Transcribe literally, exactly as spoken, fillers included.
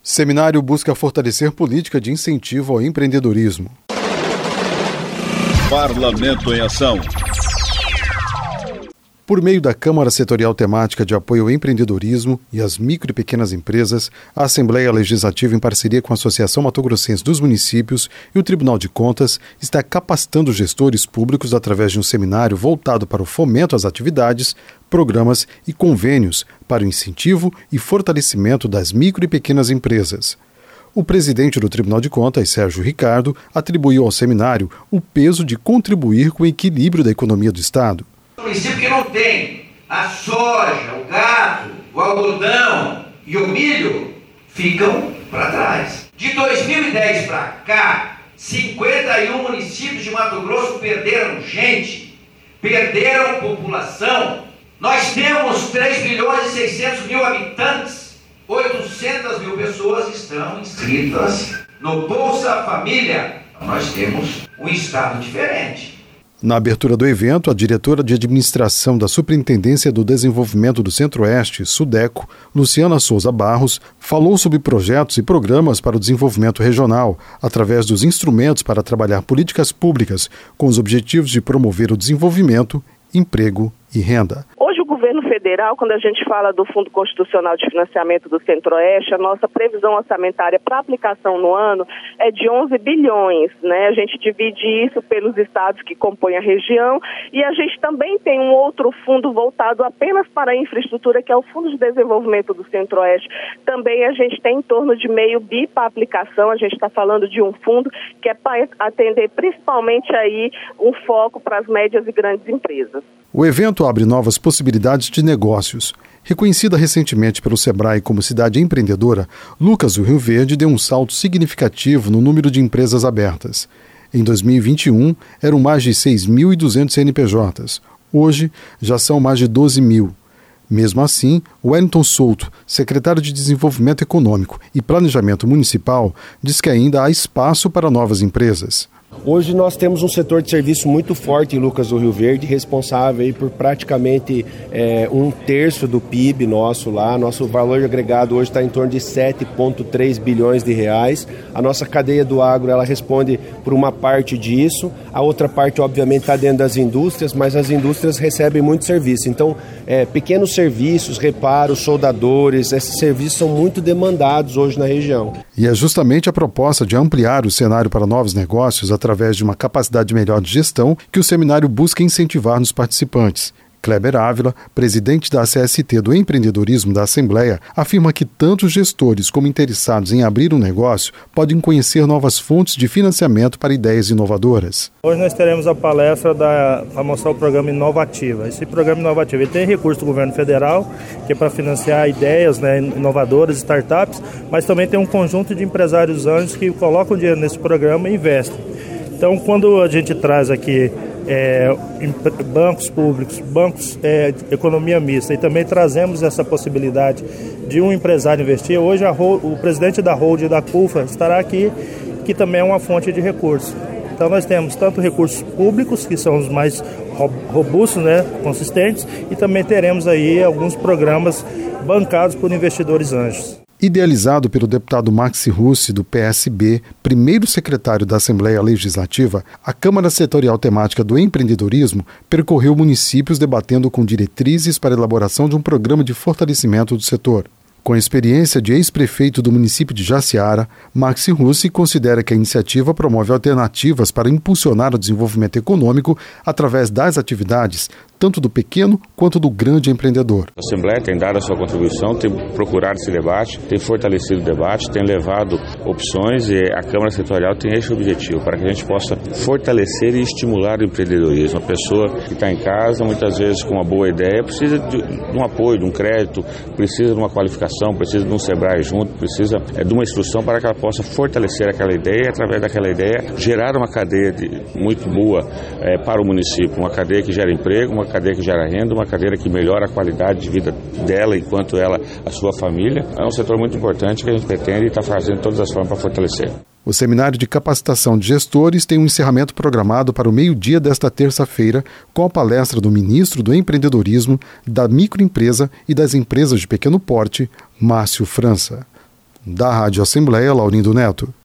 Seminário busca fortalecer política de incentivo ao empreendedorismo. Parlamento em Ação. Por meio da Câmara Setorial Temática de Apoio ao Empreendedorismo e às Micro e Pequenas Empresas, a Assembleia Legislativa, em parceria com a Associação Mato Grossense dos Municípios e o Tribunal de Contas, está capacitando gestores públicos através de um seminário voltado para o fomento às atividades, programas e convênios para o incentivo e fortalecimento das micro e pequenas empresas. O presidente do Tribunal de Contas, Sérgio Ricardo, atribuiu ao seminário o peso de contribuir com o equilíbrio da economia do Estado. O município que não tem a soja, o gado, o algodão e o milho ficam para trás. De dois mil e dez para cá, cinquenta e um municípios de Mato Grosso perderam gente, perderam população. Nós temos três milhões e seiscentos mil habitantes, oitocentas mil pessoas estão inscritas no Bolsa Família. Nós temos um estado diferente. Na abertura do evento, a diretora de administração da Superintendência do Desenvolvimento do Centro-Oeste, SUDECO, Luciana Souza Barros, falou sobre projetos e programas para o desenvolvimento regional, através dos instrumentos para trabalhar políticas públicas com os objetivos de promover o desenvolvimento, emprego e renda. Hoje o governo federal, quando a gente fala do Fundo Constitucional de Financiamento do Centro-Oeste, a nossa previsão orçamentária para aplicação no ano é de onze bilhões, né? A gente divide isso pelos estados que compõem a região e a gente também tem um outro fundo voltado apenas para a infraestrutura, que é o Fundo de Desenvolvimento do Centro-Oeste. Também a gente tem em torno de meio bi para aplicação. A gente está falando de um fundo que é para atender principalmente aí um foco para as médias e grandes empresas. O evento abre novas possibilidades de negócios. Reconhecida recentemente pelo Sebrae como cidade empreendedora, Lucas do Rio Verde deu um salto significativo no número de empresas abertas. Em dois mil e vinte e um, eram mais de seis mil e duzentos C N P Js. Hoje, já são mais de doze mil. Mesmo assim, Wellington Souto, secretário de Desenvolvimento Econômico e Planejamento Municipal, diz que ainda há espaço para novas empresas. Hoje nós temos um setor de serviço muito forte em Lucas do Rio Verde, responsável aí por praticamente é, um terço do P I B nosso lá. Nosso valor agregado hoje está em torno de sete vírgula três bilhões de reais. A nossa cadeia do agro, ela responde por uma parte disso. A outra parte, obviamente, está dentro das indústrias, mas as indústrias recebem muito serviço. Então, é, pequenos serviços, reparos, soldadores, esses serviços são muito demandados hoje na região. E é justamente a proposta de ampliar o cenário para novos negócios através de uma capacidade melhor de gestão que o seminário busca incentivar nos participantes. Kleber Ávila, presidente da C S T do Empreendedorismo da Assembleia, afirma que tanto gestores como interessados em abrir um negócio podem conhecer novas fontes de financiamento para ideias inovadoras. Hoje nós teremos a palestra para mostrar o programa Inovativa. Esse programa Inovativa ele tem recurso do governo federal, que é para financiar ideias, né, inovadoras, startups, mas também tem um conjunto de empresários anjos que colocam dinheiro nesse programa e investem. Então, quando a gente traz aqui é, bancos públicos, bancos é, economia mista, e também trazemos essa possibilidade de um empresário investir, hoje a, o presidente da Hold da CUFA estará aqui, que também é uma fonte de recursos. Então, nós temos tanto recursos públicos, que são os mais robustos, né, consistentes, e também teremos aí alguns programas bancados por investidores anjos. Idealizado pelo deputado Maxi Russi, do P S B, primeiro secretário da Assembleia Legislativa, a Câmara Setorial Temática do Empreendedorismo percorreu municípios debatendo com diretrizes para a elaboração de um programa de fortalecimento do setor. Com a experiência de ex-prefeito do município de Jaciara, Maxi Russi considera que a iniciativa promove alternativas para impulsionar o desenvolvimento econômico através das atividades, tanto do pequeno quanto do grande empreendedor. A Assembleia tem dado a sua contribuição, tem procurado esse debate, tem fortalecido o debate, tem levado opções e a Câmara Setorial tem esse objetivo, para que a gente possa fortalecer e estimular o empreendedorismo. A pessoa que está em casa, muitas vezes com uma boa ideia, precisa de, de um apoio, de um crédito, precisa de uma qualificação, precisa de um Sebrae junto, precisa é, de uma instrução para que ela possa fortalecer aquela ideia e, através daquela ideia, gerar uma cadeia de, muito boa é, para o município, uma cadeia que gera emprego, uma cadeia que gera renda, uma cadeia que melhora a qualidade de vida dela enquanto ela, a sua família. É um setor muito importante que a gente pretende e está fazendo de todas as formas para fortalecer. O Seminário de Capacitação de Gestores tem um encerramento programado para o meio-dia desta terça-feira, com a palestra do ministro do Empreendedorismo, da Microempresa e das Empresas de Pequeno Porte, Márcio França. Da Rádio Assembleia, Laurindo Neto.